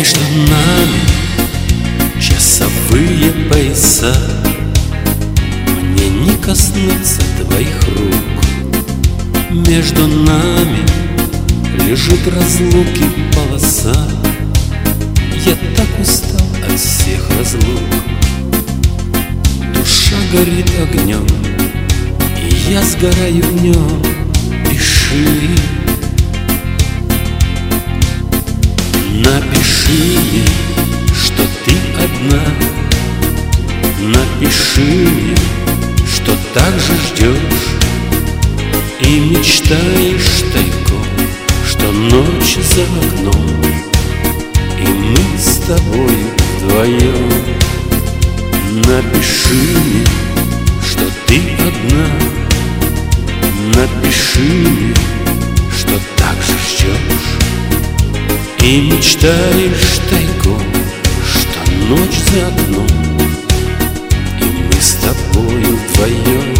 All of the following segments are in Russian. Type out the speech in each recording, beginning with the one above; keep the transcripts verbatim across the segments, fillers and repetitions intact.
Между нами часовые пояса, мне не коснуться твоих рук. Между нами лежит разлуки полоса, я так устал от всех разлук. Душа горит огнем, и я сгораю в нем. Пиши, напиши мне, что ты одна. Напиши мне, что так же ждешь и мечтаешь тайком, что ночь за окном, и мы с тобою вдвоем. Напиши мне, что ты одна. Напиши мне, что так же ждешь и мечтаешь тайком, что ночь за окном, и мы с тобою вдвоем.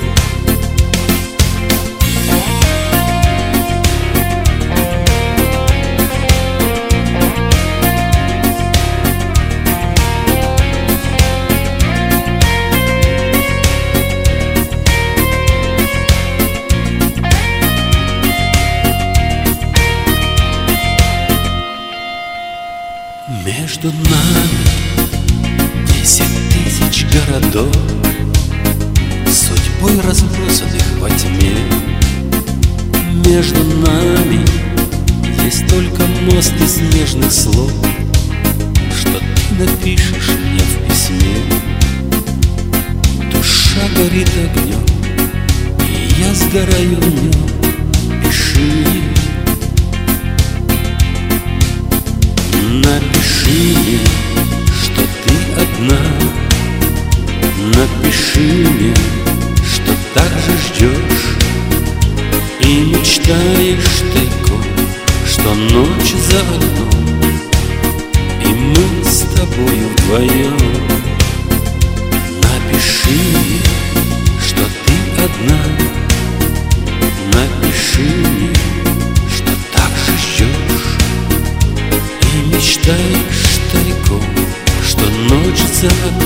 Между нами десять тысяч городов, судьбой разбросанных во тьме. Между нами есть только мост из нежных слов, что ты напишешь мне в письме. Душа горит огнем, и я сгораю в нем. Пиши, напиши мне, что ты одна. Напиши мне, что так же ждешь и мечтаешь тайком, что ночь за окном, и мы с тобою вдвоем. Напиши мне, что ты одна. Напиши мне, что так же ждешь и мечтаешь тайком, что ночь за окном,